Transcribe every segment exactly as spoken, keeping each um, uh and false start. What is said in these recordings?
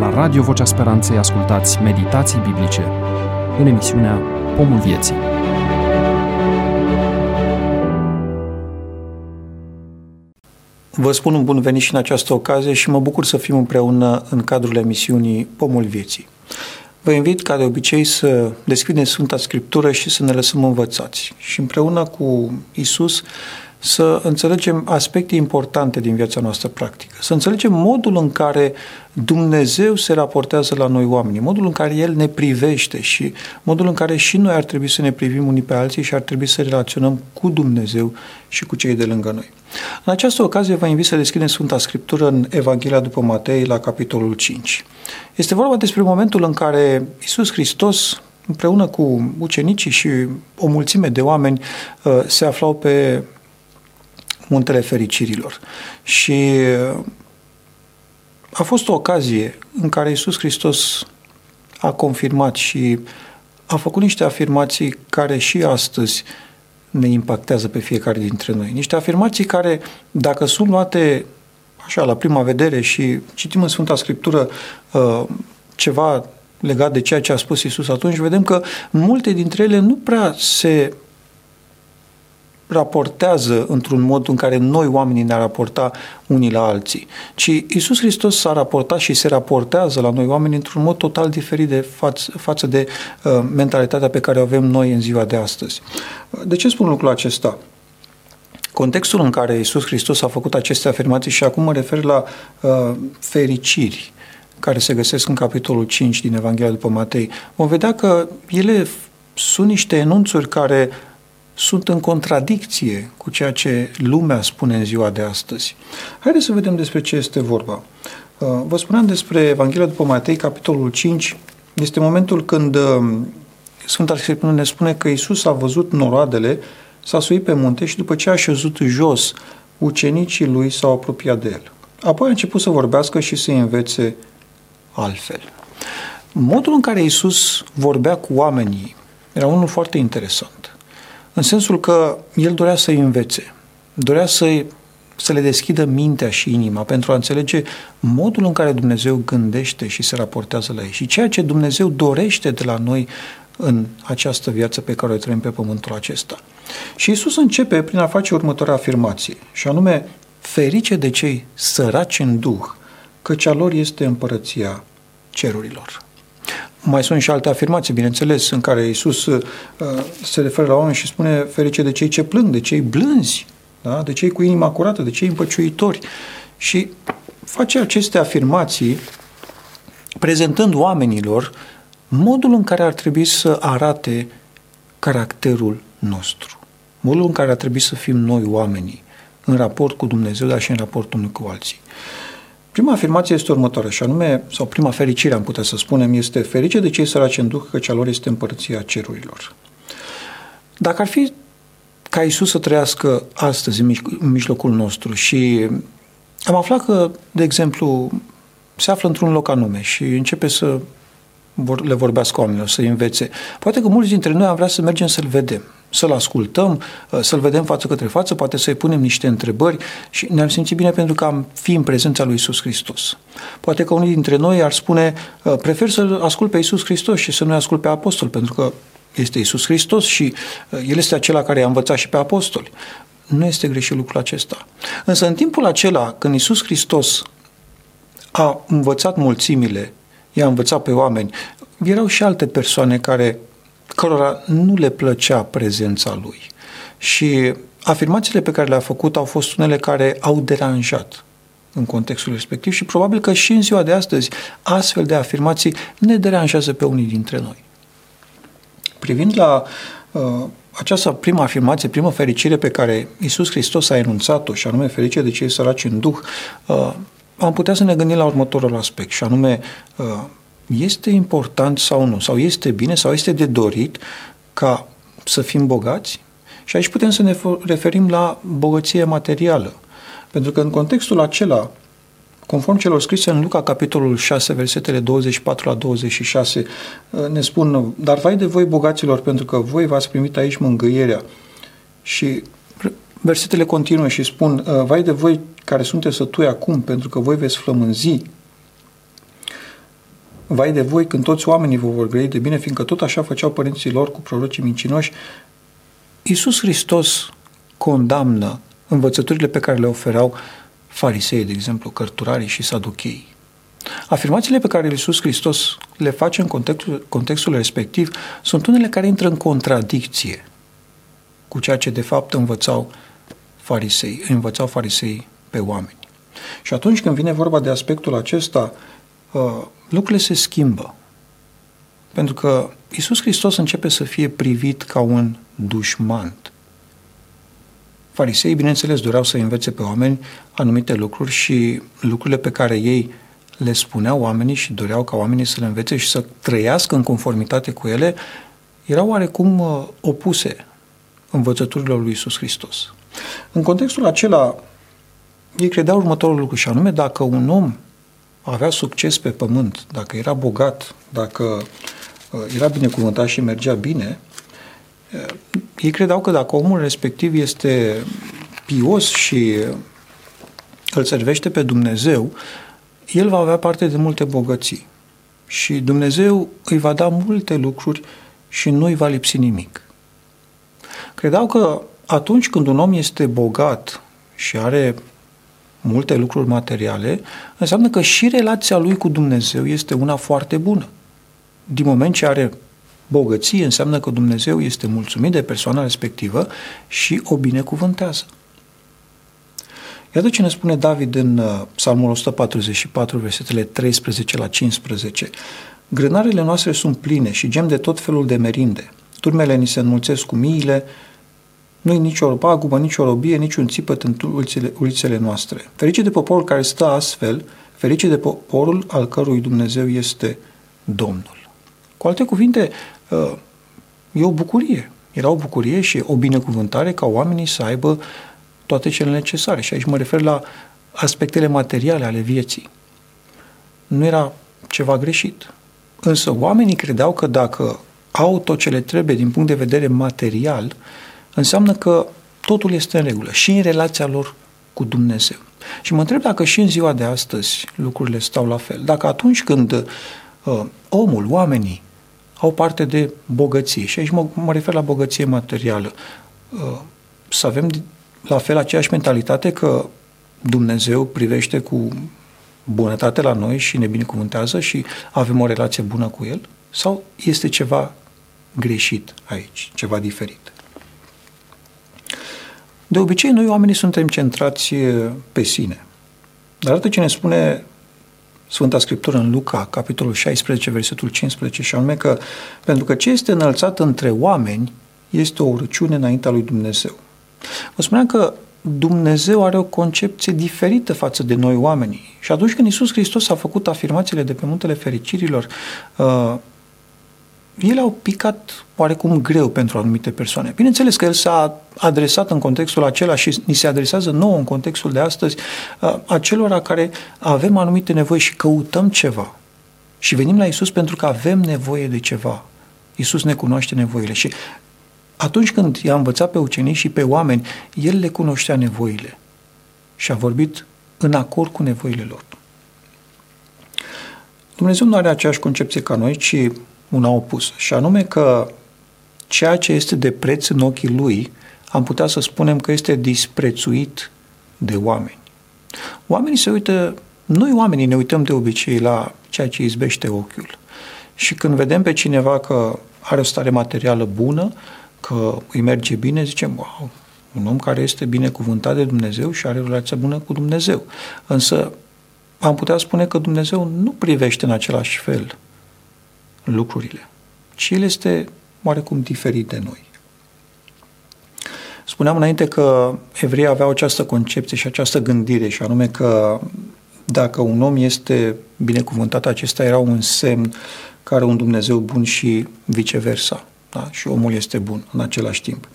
La Radio Vocea Speranței ascultați meditații biblice în emisiunea Pomul Vieții. Vă spun un bun venit și în această ocazie și mă bucur să fim împreună în cadrul emisiunii Pomul Vieții. Vă invit, ca de obicei, să deschidem Sfânta Scriptură și să ne lăsăm învățați. Și împreună cu Iisus să înțelegem aspecte importante din viața noastră practică. Să înțelegem modul în care Dumnezeu se raportează la noi oamenii, modul în care El ne privește și modul în care și noi ar trebui să ne privim unii pe alții și ar trebui să relaționăm cu Dumnezeu și cu cei de lângă noi. În această ocazie vă invit să deschidem Sfânta Scriptură în Evanghelia după Matei, la capitolul cinci. Este vorba despre momentul în care Iisus Hristos, împreună cu ucenicii și o mulțime de oameni, se aflau pe Muntele Fericirilor. Și a fost o ocazie în care Iisus Hristos a confirmat și a făcut niște afirmații care și astăzi ne impactează pe fiecare dintre noi. Niște afirmații care, dacă sunt luate așa la prima vedere și citim în Sfânta Scriptură uh, ceva legat de ceea ce a spus Iisus atunci, vedem că multe dintre ele nu prea se raportează într-un mod în care noi oamenii ne raporta unii la alții, ci Iisus Hristos s-a raportat și se raportează la noi oameni într-un mod total diferit de față, față de uh, mentalitatea pe care o avem noi în ziua de astăzi. De ce spun lucrul acesta? Contextul în care Iisus Hristos a făcut aceste afirmații, și acum mă refer la uh, fericiri care se găsesc în capitolul cinci din Evanghelia după Matei, vom vedea că ele sunt niște enunțuri care sunt în contradicție cu ceea ce lumea spune în ziua de astăzi. Haideți să vedem despre ce este vorba. Vă spuneam despre Evanghelia după Matei, capitolul cinci. Este momentul când Sfânta Scriptură ne spune că Iisus a văzut noroadele, s-a suit pe munte și după ce a șezut jos, ucenicii lui s-au apropiat de el. Apoi a început să vorbească și să învețe altfel. Modul în care Iisus vorbea cu oamenii era unul foarte interesant. În sensul că el dorea să-i învețe, dorea să-i, să le deschidă mintea și inima pentru a înțelege modul în care Dumnezeu gândește și se raportează la ei și ceea ce Dumnezeu dorește de la noi în această viață pe care o trăim pe pământul acesta. Și Iisus începe prin a face următoarea afirmație, și anume: ferice de cei săraci în duh, căci a lor este împărăția cerurilor. Mai sunt și alte afirmații, bineînțeles, în care Iisus uh, se referă la oameni și spune: ferice de cei ce plâng, de cei blânzi, da? De cei cu inima curată, de cei împăciuitori. Și face aceste afirmații prezentând oamenilor modul în care ar trebui să arate caracterul nostru, modul în care ar trebui să fim noi oamenii în raport cu Dumnezeu, dar și în raport unul cu alții. Prima afirmație este următoarea, și anume, sau prima fericire am putea să spunem, este: ferice de cei săraci în duh, căci a lor este împărăția cerurilor. Dacă ar fi ca Iisus să trăiască astăzi în mijlocul nostru și am aflat că, de exemplu, se află într-un loc anume și începe să le vorbească oamenilor, să-i învețe, poate că mulți dintre noi am vrea să mergem să-l vedem, să-l ascultăm, să-l vedem față către față, poate să-i punem niște întrebări și ne-am simțit bine pentru că am fi în prezența lui Iisus Hristos. Poate că unii dintre noi ar spune: prefer să ascult pe Iisus Hristos și să nu ascult pe apostol, pentru că este Iisus Hristos și El este acela care i-a învățat și pe apostoli. Nu este greșit lucrul acesta. Însă în timpul acela, când Iisus Hristos a învățat mulțimile, i-a învățat pe oameni, erau și alte persoane care, cărora nu le plăcea prezența lui. Și afirmațiile pe care le-a făcut au fost unele care au deranjat în contextul respectiv și probabil că și în ziua de astăzi astfel de afirmații ne deranjează pe unii dintre noi. Privind la uh, această primă afirmație, primă fericire pe care Iisus Hristos a enunțat-o, și anume ferice de cei săraci în duh, uh, am putea să ne gândim la următorul aspect, și anume: este important sau nu, sau este bine, sau este de dorit ca să fim bogați? Și aici putem să ne referim la bogăție materială, pentru că în contextul acela, conform celor scrise în Luca, capitolul șase, versetele douăzeci și patru la douăzeci și șase, ne spun: dar vai de voi, bogaților, pentru că voi v-ați primit aici mângâierea. Și versetele continuă și spun: vai de voi care sunteți sătui acum, pentru că voi veți flămânzi. vai de voi când toți oamenii vă vor grăi de bine, fiindcă tot așa făceau părinții lor cu prorocii mincinoși. Iisus Hristos condamnă învățăturile pe care le oferau farisei, de exemplu, cărturarii și saducheii. Afirmațiile pe care Iisus Hristos le face în contextul, contextul respectiv sunt unele care intră în contradicție cu ceea ce de fapt învățau farisei, învățau farisei pe oameni. Și atunci când vine vorba de aspectul acesta, lucrurile se schimbă. Pentru că Iisus Hristos începe să fie privit ca un dușman. Fariseii, bineînțeles, doreau să învețe pe oameni anumite lucruri și lucrurile pe care ei le spuneau oamenii și doreau ca oamenii să le învețe și să trăiască în conformitate cu ele, erau oarecum opuse învățăturilor lui Iisus Hristos. În contextul acela, ei credeau următorul lucru, și anume, dacă un om avea succes pe pământ, dacă era bogat, dacă era binecuvântat și mergea bine, ei credeau că dacă omul respectiv este pios și îl servește pe Dumnezeu, el va avea parte de multe bogății. Și Dumnezeu îi va da multe lucruri și nu îi va lipsi nimic. Credeau că atunci când un om este bogat și are multe lucruri materiale, înseamnă că și relația lui cu Dumnezeu este una foarte bună. Din moment ce are bogăție, înseamnă că Dumnezeu este mulțumit de persoana respectivă și o binecuvântează. Iată ce ne spune David în Psalmul o sută patruzeci și patru, versetele treisprezece la cincisprezece. Grânarele noastre sunt pline și gem de tot felul de merinde. Turmele ni se înmulțesc cu miile, nu-i nicio pagubă, nicio robie, niciun țipăt în ulițele, ulițele noastre. Ferice de poporul care stă astfel, ferice de poporul al cărui Dumnezeu este Domnul. Cu alte cuvinte, e o bucurie. Era o bucurie și o binecuvântare ca oamenii să aibă toate cele necesare. Și aici mă refer la aspectele materiale ale vieții. Nu era ceva greșit. Însă oamenii credeau că dacă au tot ce le trebuie din punct de vedere material, înseamnă că totul este în regulă și în relația lor cu Dumnezeu. Și mă întreb dacă și în ziua de astăzi lucrurile stau la fel. Dacă atunci când uh, omul, oamenii, au parte de bogăție, și aici mă, mă refer la bogăție materială, uh, să avem la fel aceeași mentalitate că Dumnezeu privește cu bunătate la noi și ne binecuvântează și avem o relație bună cu El? Sau este ceva greșit aici, ceva diferit? De obicei, noi oamenii suntem centrați pe sine. Dar atât ce ne spune Sfânta Scriptură în Luca, capitolul șaisprezece, versetul cincisprezece, și anume că pentru că ce este înălțat între oameni este o urăciune înaintea lui Dumnezeu. Vă spuneam că Dumnezeu are o concepție diferită față de noi oamenii. Și atunci când Iisus Hristos a făcut afirmațiile de pe Muntele Fericirilor, uh, ele au picat oarecum greu pentru anumite persoane. Bineînțeles că El s-a adresat în contextul acela și ni se adresează nouă în contextul de astăzi uh, acelora care avem anumite nevoi și căutăm ceva. Și venim la Iisus pentru că avem nevoie de ceva. Iisus ne cunoaște nevoile și atunci când i-a învățat pe ucenici și pe oameni, El le cunoștea nevoile și a vorbit în acord cu nevoile lor. Dumnezeu nu are aceeași concepție ca noi, ci una opusă, și anume că ceea ce este de preț în ochii Lui, am putea să spunem că este disprețuit de oameni. Oamenii se uită, noi oamenii ne uităm de obicei la ceea ce izbește ochiul. Și când vedem pe cineva că are o stare materială bună, că îi merge bine, zicem, wow, un om care este binecuvântat de Dumnezeu și are o relație bună cu Dumnezeu. Însă am putea spune că Dumnezeu nu privește în același fel lucrurile, ci El este oarecum diferit de noi. Spuneam înainte că evreii aveau această concepție și această gândire, și anume că dacă un om este binecuvântat, acesta era un semn că are un Dumnezeu bun și viceversa. Da? Și omul este bun în același timp.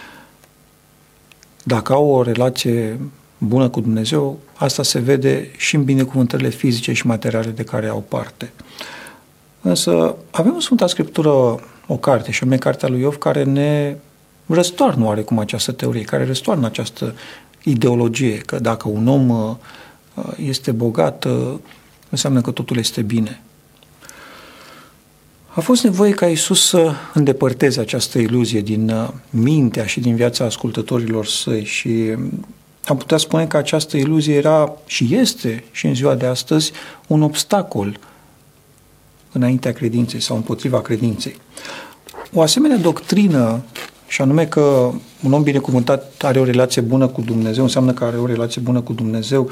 Dacă au o relație bună cu Dumnezeu, asta se vede și în binecuvântările fizice și materiale de care au parte. Însă avem în Sfânta Scriptură o carte, și anume Cartea lui Iov, care ne răstoarnă oarecum această teorie, care răstoarnă această ideologie, că dacă un om este bogat, înseamnă că totul este bine. A fost nevoie ca Iisus să îndepărteze această iluzie din mintea și din viața ascultătorilor săi și am putea spune că această iluzie era și este și în ziua de astăzi un obstacol înaintea credinței sau împotriva credinței. O asemenea doctrină, și anume că un om binecuvântat are o relație bună cu Dumnezeu, înseamnă că are o relație bună cu Dumnezeu,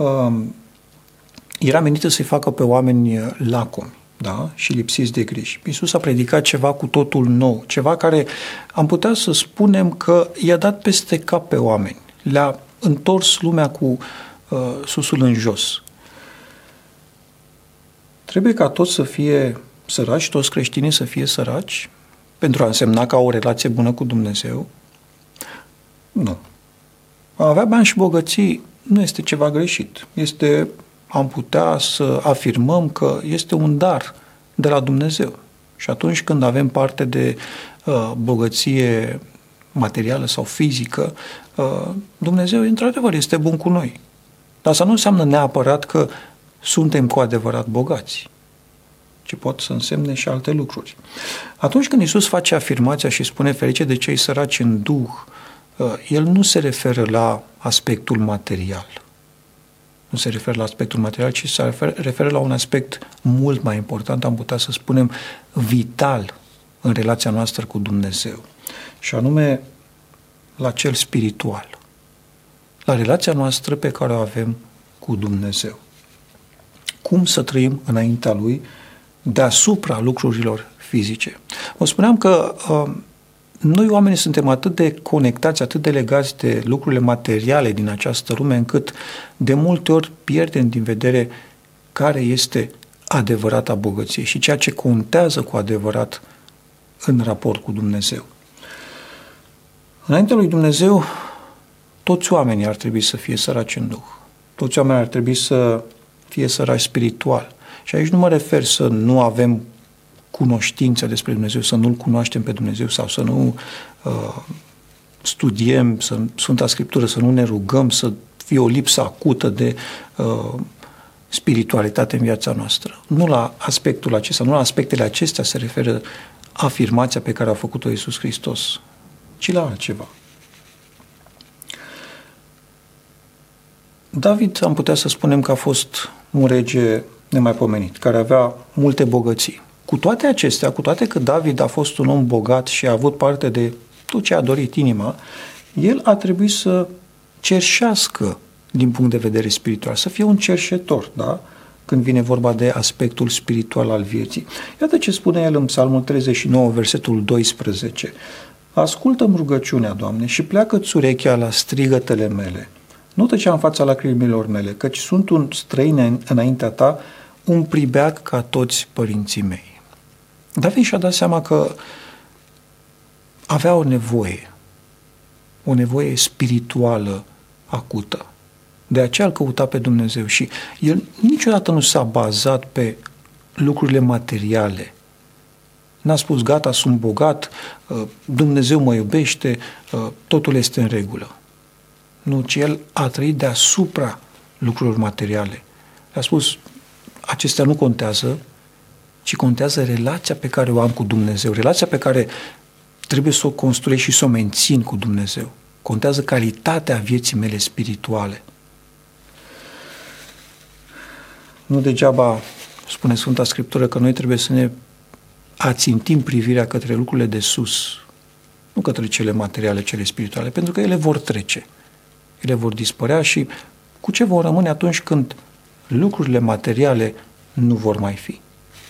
era menită să-i facă pe oameni lacomi, da? Și lipsiți de griji. Iisus a predicat ceva cu totul nou, ceva care am putea să spunem că i-a dat peste cap pe oameni, le-a întors lumea cu uh, susul în jos. Trebuie ca toți să fie săraci, toți creștinii să fie săraci, pentru a însemna că au o relație bună cu Dumnezeu? Nu. A avea bani și bogății nu este ceva greșit. Este, am putea să afirmăm că este un dar de la Dumnezeu. Și atunci când avem parte de uh, bogăție materială sau fizică, uh, Dumnezeu, într-adevăr, este bun cu noi. Dar asta nu înseamnă neapărat că suntem cu adevărat bogați, ci pot să însemne și alte lucruri. Atunci când Iisus face afirmația și spune ferice de cei săraci în duh, El nu se referă la aspectul material. Nu se referă la aspectul material, ci se referă, referă la un aspect mult mai important, am putea să spunem vital în relația noastră cu Dumnezeu. Și anume la cel spiritual. La relația noastră pe care o avem cu Dumnezeu. Cum să trăim înaintea Lui deasupra lucrurilor fizice. Vă spuneam că uh, noi oamenii suntem atât de conectați, atât de legați de lucrurile materiale din această lume, încât de multe ori pierdem din vedere care este adevărata bogăție și ceea ce contează cu adevărat în raport cu Dumnezeu. Înaintea lui Dumnezeu, toți oamenii ar trebui să fie săraci în duh. Toți oamenii ar trebui să fie săraci spiritual. Și aici nu mă refer să nu avem cunoștință despre Dumnezeu, să nu-L cunoaștem pe Dumnezeu sau să nu uh, studiem să, Sfânta Scriptură, să nu ne rugăm, să fie o lipsă acută de uh, spiritualitate în viața noastră. Nu la aspectul acesta, nu la aspectele acestea se referă afirmația pe care a făcut-o Iisus Hristos, ci la altceva. David, am putea să spunem că a fost un rege nemaipomenit, care avea multe bogății. Cu toate acestea, cu toate că David a fost un om bogat și a avut parte de tot ce a dorit inima, el a trebuit să cerșească din punct de vedere spiritual, să fie un cerșetor, da? Când vine vorba de aspectul spiritual al vieții. Iată ce spune el în Psalmul treizeci și nouă, versetul doisprezece. Ascultă-mi rugăciunea, Doamne, și pleacă-ți urechea la strigătele mele. Nu tăcea în fața lacrimilor mele, căci sunt un străin înaintea ta, un pribeag ca toți părinții mei. David și-a dat seama că avea o nevoie, o nevoie spirituală acută. De aceea îl căuta pe Dumnezeu și el niciodată nu s-a bazat pe lucrurile materiale. N-a spus, gata, sunt bogat, Dumnezeu mă iubește, totul este în regulă. Nu, ci el a trăit deasupra lucrurilor materiale. A spus, acestea nu contează, ci contează relația pe care o am cu Dumnezeu, relația pe care trebuie să o construiesc și să o mențin cu Dumnezeu. Contează calitatea vieții mele spirituale. Nu degeaba spune Sfânta Scriptură că noi trebuie să ne ațintim privirea către lucrurile de sus, nu către cele materiale, cele spirituale, pentru că ele vor trece, ele vor dispărea și cu ce vor rămâne atunci când lucrurile materiale nu vor mai fi.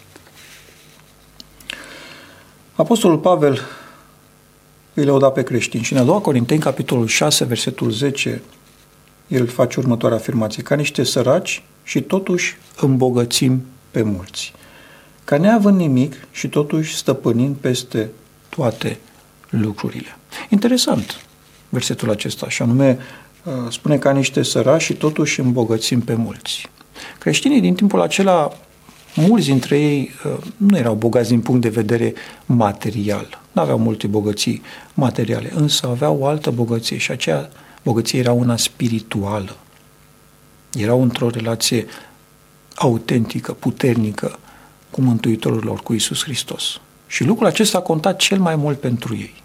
Apostolul Pavel îi lăuda pe creștini și în a doua Corinteni, capitolul șase, versetul zece, el face următoarea afirmație: ca niște săraci și totuși îmbogățim pe mulți, ca neavând nimic și totuși stăpânind peste toate lucrurile. Interesant versetul acesta, și anume spune ca niște săraci și totuși îmbogățim pe mulți. Creștinii din timpul acela, mulți dintre ei nu erau bogați din punct de vedere material, nu aveau multe bogății materiale, însă aveau o altă bogăție și acea bogăție era una spirituală. Erau într-o relație autentică, puternică cu Mântuitorul lor, cu Iisus Hristos. Și lucrul acesta a contat cel mai mult pentru ei.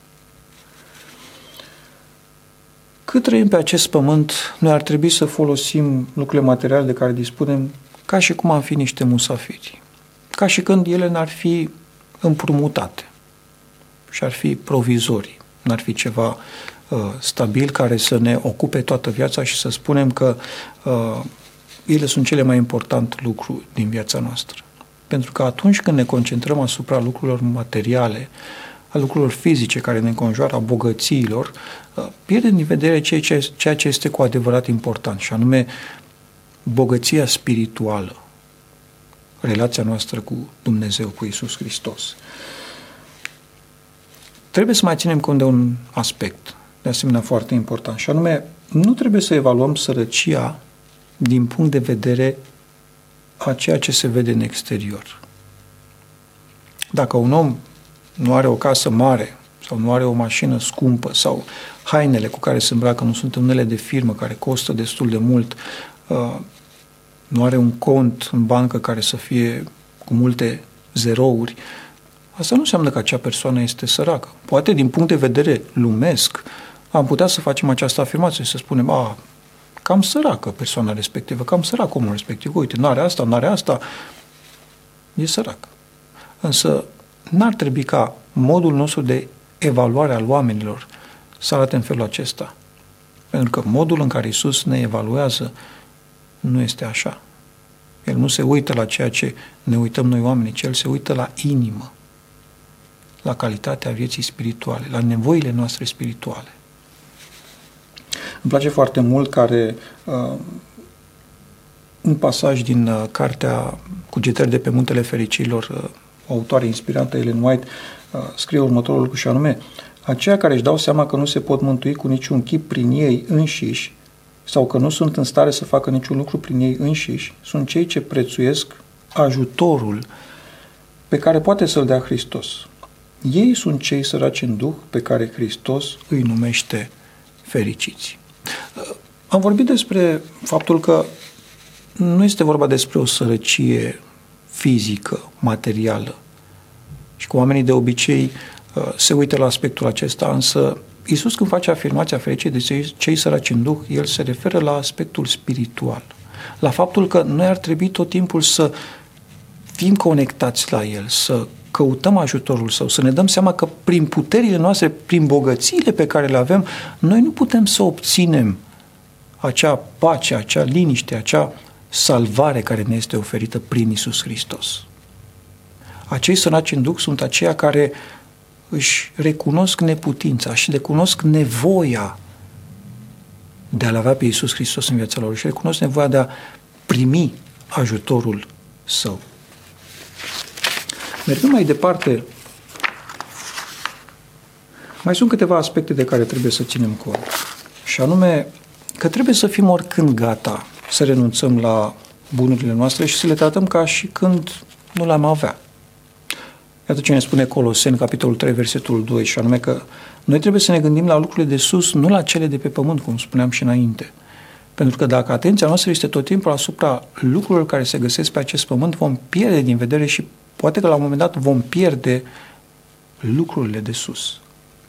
Cât trăim pe acest pământ, noi ar trebui să folosim lucrurile materiale de care dispunem ca și cum am fi niște musafiri. Ca și când ele n-ar fi împrumutate și ar fi provizorii. N-ar fi ceva uh, stabil care să ne ocupe toată viața și să spunem că uh, ele sunt cele mai important lucru din viața noastră. Pentru că atunci când ne concentrăm asupra lucrurilor materiale, a lucrurilor fizice care ne înconjoară, a bogățiilor, pierdem din vedere ceea ce este cu adevărat important, și anume bogăția spirituală, relația noastră cu Dumnezeu, cu Iisus Hristos. Trebuie să mai ținem cont de un aspect, de asemenea foarte important, și anume, nu trebuie să evaluăm sărăcia din punct de vedere a ceea ce se vede în exterior. Dacă un om nu are o casă mare sau nu are o mașină scumpă sau hainele cu care se îmbracă nu sunt unele de firmă care costă destul de mult, nu are un cont în bancă care să fie cu multe zerouri, asta nu înseamnă că acea persoană este săracă. Poate din punct de vedere lumesc am putea să facem această afirmație și să spunem, a, cam săracă persoana respectivă, cam sărac omul respectiv, uite, nu are asta, nu are asta, e sărac. Însă n-ar trebui ca modul nostru de evaluare al oamenilor să arate în felul acesta. Pentru că modul în care Iisus ne evaluează nu este așa. El nu se uită la ceea ce ne uităm noi oamenii, ci El se uită la inimă, la calitatea vieții spirituale, la nevoile noastre spirituale. Îmi place foarte mult care uh, un pasaj din uh, cartea Cugetări de pe Muntele Fericirilor, uh, o autoare inspirată, Ellen White, uh, scrie următorul lucru și anume: aceia care își dau seama că nu se pot mântui cu niciun chip prin ei înșiși sau că nu sunt în stare să facă niciun lucru prin ei înșiși, sunt cei ce prețuiesc ajutorul pe care poate să-l dea Hristos. Ei sunt cei săraci în duh pe care Hristos îi numește fericiți. Am vorbit despre faptul că nu este vorba despre o sărăcie fizică, materială. Și că oamenii de obicei se uită la aspectul acesta, însă Iisus când face afirmația fericiei de cei, cei săraci în duh, El se referă la aspectul spiritual. La faptul că noi ar trebui tot timpul să fim conectați la El, să căutăm ajutorul Său, să ne dăm seama că prin puterile noastre, prin bogățiile pe care le avem, noi nu putem să obținem acea pace, acea liniște, acea salvare care ne este oferită prin Iisus Hristos. Acei săraci în duh sunt aceia care își recunosc neputința și recunosc nevoia de a-L avea pe Iisus Hristos în viața lor și recunosc nevoia de a primi ajutorul Său. Mergând mai departe, mai sunt câteva aspecte de care trebuie să ținem cont. Și anume că trebuie să fim oricând gata să renunțăm la bunurile noastre și să le tratăm ca și când nu le-am avea. Iată ce ne spune Coloseni, capitolul trei, versetul doi, și anume că noi trebuie să ne gândim la lucrurile de sus, nu la cele de pe pământ, cum spuneam și înainte. Pentru că dacă atenția noastră este tot timpul asupra lucrurilor care se găsesc pe acest pământ, vom pierde din vedere și poate că la un moment dat vom pierde lucrurile de sus.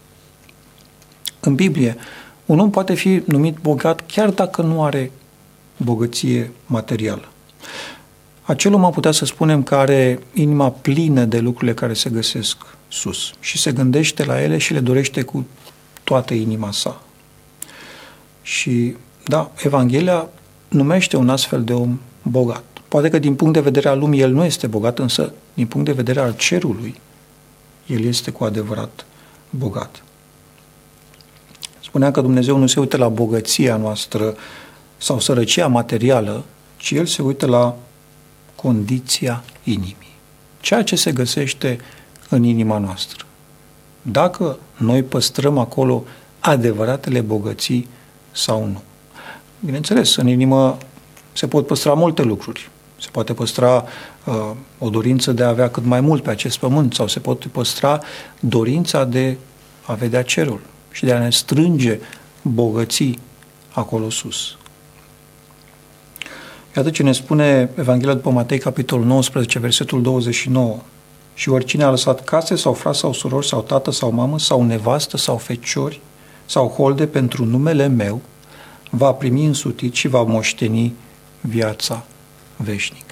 În Biblie, un om poate fi numit bogat chiar dacă nu are bogăție materială. Acel om am putea să spunem că are inima plină de lucrurile care se găsesc sus și se gândește la ele și le dorește cu toată inima sa. Și da, Evanghelia numește un astfel de om bogat. Poate că din punct de vedere al lumii el nu este bogat, însă din punct de vedere al cerului el este cu adevărat bogat. Spuneam că Dumnezeu nu se uită la bogăția noastră sau sărăcia materială, ci El se uită la condiția inimii. Ceea ce se găsește în inima noastră. Dacă noi păstrăm acolo adevăratele bogății sau nu. Bineînțeles, în inimă se pot păstra multe lucruri. Se poate păstra uh, o dorință de a avea cât mai mult pe acest pământ sau se poate păstra dorința de a vedea cerul și de a ne strânge bogății acolo sus. Iată ce ne spune Evanghelia după Matei, capitolul nouăsprezece, versetul douăzeci și nouă. Și oricine a lăsat case sau frați sau surori sau tată sau mamă sau nevastă sau feciori sau holde pentru numele meu, va primi însutit și va moșteni viața veșnică.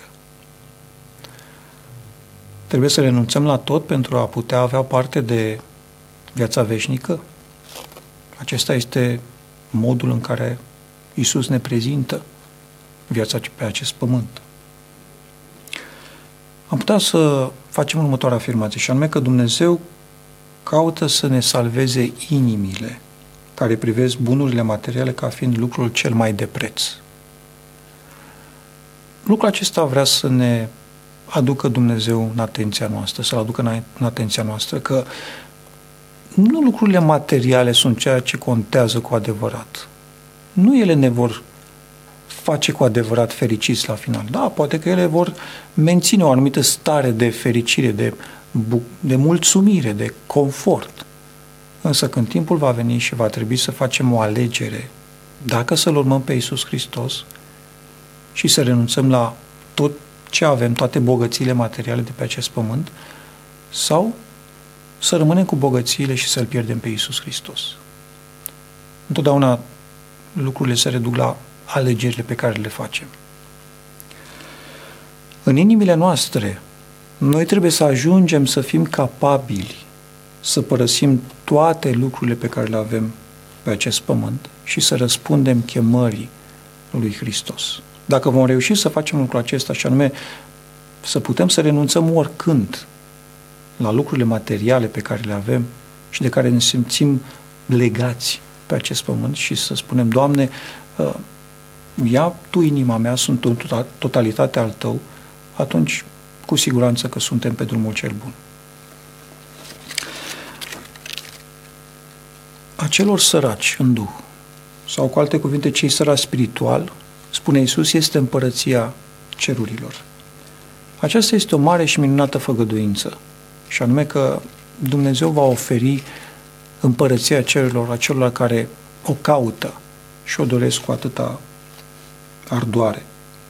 Trebuie să renunțăm la tot pentru a putea avea parte de viața veșnică? Acesta este modul în care Iisus ne prezintă viața pe acest pământ. Am putea să facem următoarea afirmație, și anume că Dumnezeu caută să ne salveze inimile care privesc bunurile materiale ca fiind lucrul cel mai de preț. Lucrul acesta vrea să ne aducă Dumnezeu în atenția noastră, să-L aducă în atenția noastră, că nu lucrurile materiale sunt ceea ce contează cu adevărat. Nu ele ne vor face cu adevărat fericiți la final. Da, poate că ele vor menține o anumită stare de fericire, de, de mulțumire, de confort. Însă când timpul va veni și va trebui să facem o alegere, dacă să-L urmăm pe Iisus Hristos și să renunțăm la tot ce avem, toate bogățiile materiale de pe acest pământ, sau să rămânem cu bogățiile și să-L pierdem pe Iisus Hristos. Întotdeauna lucrurile se reduc la alegerile pe care le facem. În inimile noastre, noi trebuie să ajungem să fim capabili să părăsim toate lucrurile pe care le avem pe acest pământ și să răspundem chemării lui Hristos. Dacă vom reuși să facem lucrul acesta, și anume să putem să renunțăm oricând la lucrurile materiale pe care le avem și de care ne simțim legați pe acest pământ și să spunem, Doamne, ia Tu inima mea, sunt în totalitate al Tău, atunci cu siguranță că suntem pe drumul cel bun. Acelor săraci în Duh, sau cu alte cuvinte, cei săraci spiritual, spune Iisus, este împărăția cerurilor. Aceasta este o mare și minunată făgăduință, și anume că Dumnezeu va oferi împărăția cerurilor acelor care o caută și o doresc cu atâta ardoare.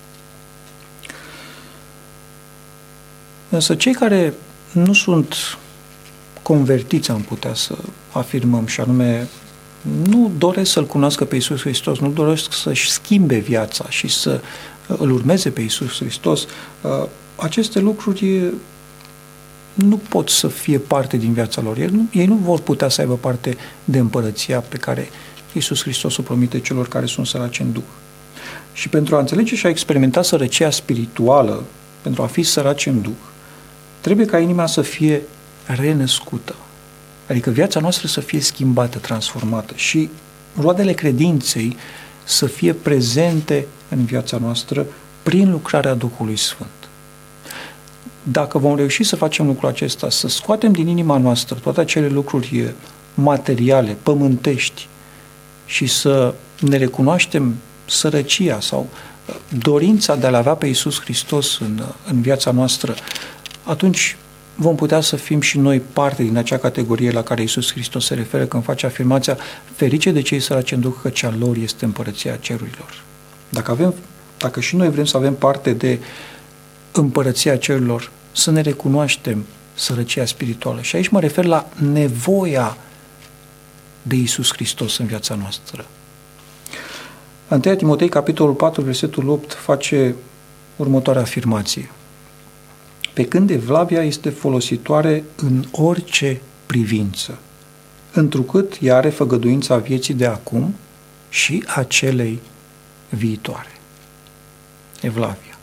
Însă cei care nu sunt convertiți, am putea să afirmăm, și anume nu doresc să-L cunoască pe Iisus Hristos, nu doresc să-și schimbe viața și să îl urmeze pe Iisus Hristos, aceste lucruri nu pot să fie parte din viața lor. Ei nu, ei nu vor putea să aibă parte de împărăția pe care Iisus Hristos o promite celor care sunt săraci în Duh. Și pentru a înțelege și a experimenta sărăcia spirituală, pentru a fi săraci în Duh, trebuie ca inima să fie renăscută. Adică viața noastră să fie schimbată, transformată și roadele credinței să fie prezente în viața noastră prin lucrarea Duhului Sfânt. Dacă vom reuși să facem lucrul acesta, să scoatem din inima noastră toate acele lucruri materiale, pământești și să ne recunoaștem sărăcia sau dorința de a-L avea pe Iisus Hristos în, în viața noastră, atunci vom putea să fim și noi parte din acea categorie la care Iisus Hristos se referă când face afirmația ferice de cei săraci în Duh, că cea lor este împărăția cerurilor. Dacă, avem, dacă și noi vrem să avem parte de împărăția cerurilor, să ne recunoaștem sărăcia spirituală. Și aici mă refer la nevoia de Iisus Hristos în viața noastră. întâi Timotei, capitolul patru, versetul opt, face următoarea afirmație. Pe când evlavia este folositoare în orice privință, întrucât ea are făgăduința vieții de acum și a celei viitoare. Evlavia.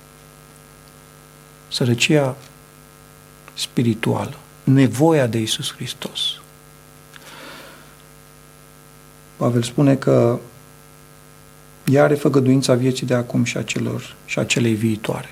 Sărăcia spirituală, nevoia de Iisus Hristos. Pavel spune că ea are făgăduința vieții de acum și a, celor, și a celei viitoare.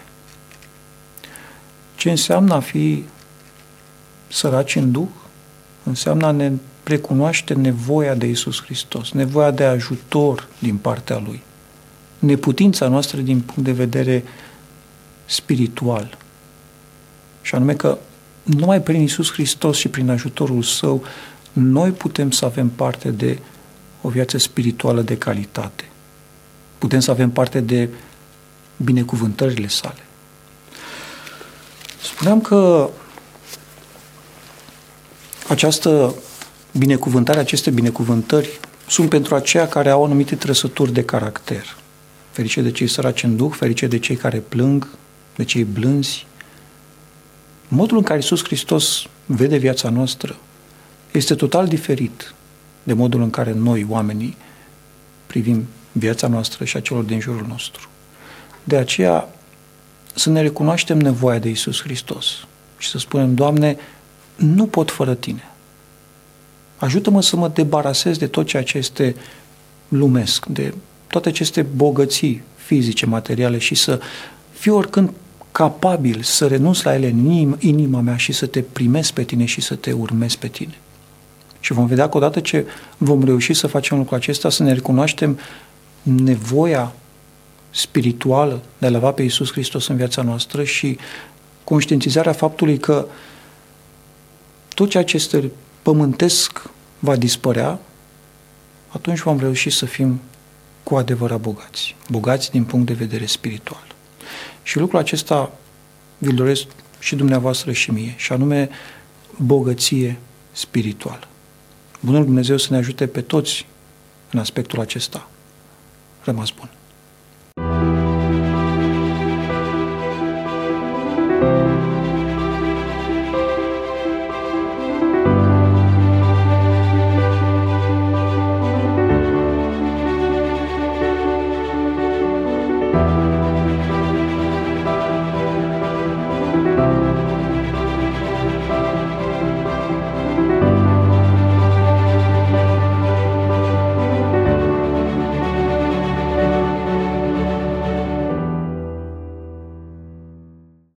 Ce înseamnă a fi săraci în Duh? Înseamnă a ne recunoaște nevoia de Iisus Hristos, nevoia de ajutor din partea Lui, neputința noastră din punct de vedere spiritual. Și anume că numai prin Iisus Hristos și prin ajutorul Său noi putem să avem parte de o viață spirituală de calitate. Putem să avem parte de binecuvântările sale. Spuneam că această binecuvântare, aceste binecuvântări sunt pentru aceia care au anumite trăsături de caracter. Ferice de cei săraci în duh, ferice de cei care plâng, de cei blânzi. Modul în care Iisus Hristos vede viața noastră este total diferit de modul în care noi, oamenii, privim viața noastră și a celor din jurul nostru. De aceea, să ne recunoaștem nevoia de Iisus Hristos și să spunem, Doamne, nu pot fără Tine. Ajută-mă să mă debarasez de tot ceea ce este lumesc, de toate aceste bogății fizice, materiale și să fiu oricând capabil să renunț la ele în inima mea și să Te primesc pe Tine și să Te urmez pe Tine. Și vom vedea că odată ce vom reuși să facem lucrul acesta, să ne recunoaștem nevoia spirituală de a-L avea pe Iisus Hristos în viața noastră și conștientizarea faptului că tot ceea ce este pământesc va dispărea, atunci vom reuși să fim cu adevărat bogați. Bogați din punct de vedere spiritual. Și lucrul acesta vi-l doresc și dumneavoastră și mie, și anume bogăție spirituală. Bunul Dumnezeu să ne ajute pe toți în aspectul acesta. Rămas bun!